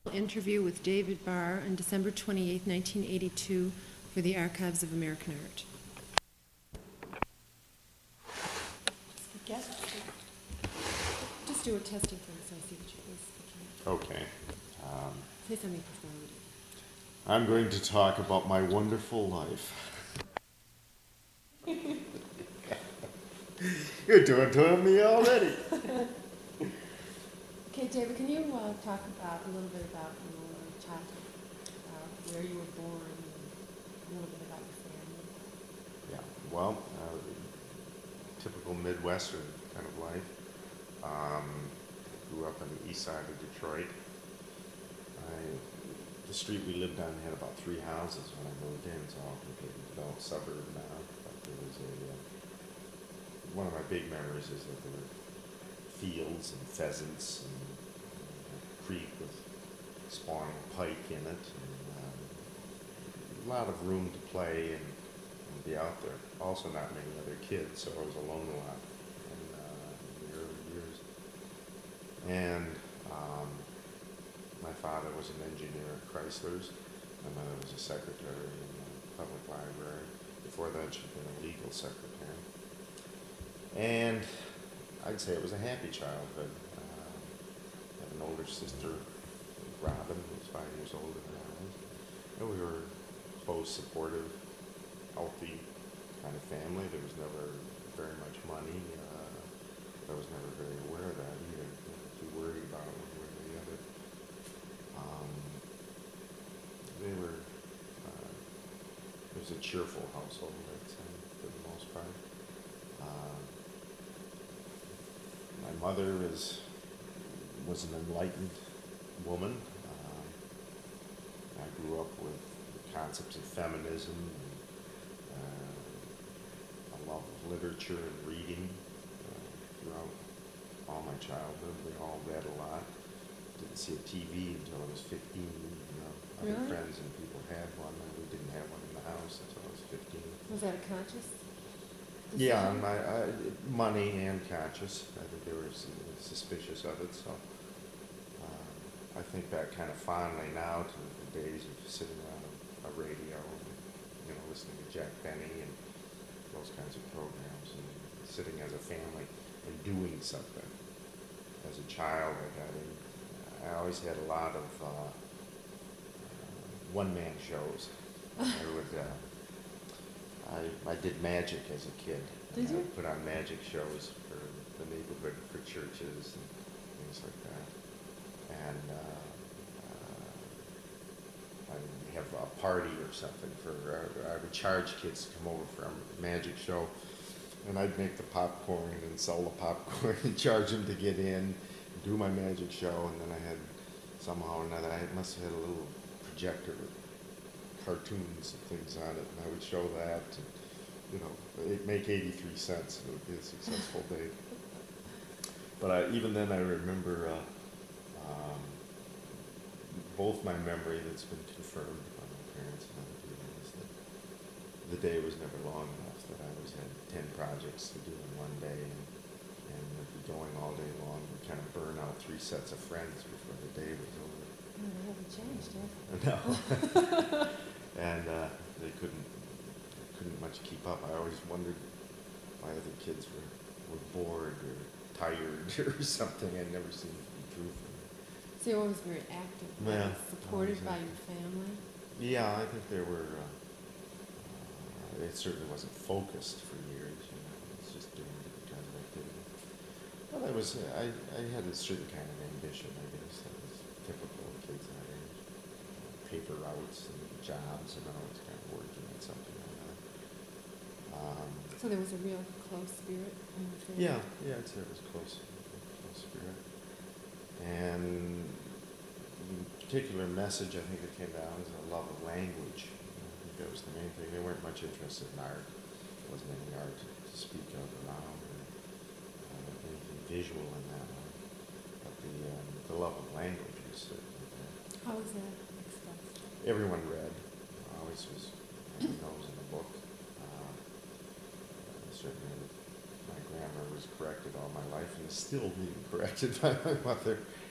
Interview with David Barr on December 28, 1982, for the Archives of American Art. Just do a testing for us, I see what you Okay. say something performative. I'm going to talk about my wonderful life. You're doing to me already. Okay, David, can you talk about a little bit about your childhood, where you were born, and a little bit about your family? Yeah, well, typical Midwestern kind of life. Grew up on the east side of Detroit. The street we lived on had about 3 houses when I moved in. It's all completely developed suburb now. But there was one of my big memories is that there were fields and pheasants and a creek with spawning pike in it, and a lot of room to play and be out there. Also, not many other kids, so I was alone a lot in the early years. And my father was an engineer at Chrysler's. My mother was a secretary in the public library. Before that, she'd been a legal secretary. And I'd say it was a happy childhood. I have an older sister, Robin, who was 5 years older than I was. And we were close, supportive, healthy kind of family. There was never very much money. I was never very aware of that either. Never too worried about it one way or the other. It was a cheerful household, I'd say, for the most part. My mother was an enlightened woman. I grew up with the concepts of feminism, and a love of literature and reading throughout all my childhood. We all read a lot. Didn't see a TV until I was 15. Other Really? friends and people had one, and we didn't have one in the house until I was 15. Was that a conscious decision? Yeah, money and conscious. I think they were suspicious of it, so I think back kind of fondly now to the days of sitting around a radio and listening to Jack Benny and those kinds of programs, and sitting as a family and doing something. As a child, I always had a lot of one-man shows. I did magic as a kid. Did you? I put on magic shows for the neighborhood, for churches and things like that. And I'd have a party or something I would charge kids to come over for a magic show. And I'd make the popcorn and sell the popcorn and charge them to get in, do my magic show. And then I had, somehow or another, I must have had a little projector with cartoons and things on it, and I would show that, and, it'd make 83 cents, and it would be a successful day. But even then, I remember both my memory that's been confirmed by my parents and other people is that the day was never long enough, that I always had 10 projects to do in one day, and would be going all day long and kind of burn out 3 sets of friends before the day was over. Oh, they haven't changed, have they? No. And they couldn't much keep up. I always wondered why other kids were bored or tired or something. I never seemed to be true for me. So you're always very active, Yeah, supported always by active. your family? Yeah, I think there were, it certainly wasn't focused for years, it's just doing different kinds of activity. Well, I had a certain kind of ambition, I guess, that was typical of kids that age. Paper routes and jobs and always kind of working on something like that. So there was a real close spirit in your family? Yeah, I'd say it was close spirit. And the particular message I think that came down is a love of language. I think that was the main thing. They weren't much interested in art. There wasn't any art to speak of around, or anything visual in that way. But the love of language was certainly there. How was that expressed? Everyone read. Always was on the nose in the book. Certainly, my grammar was corrected all my life, and is still being corrected by my mother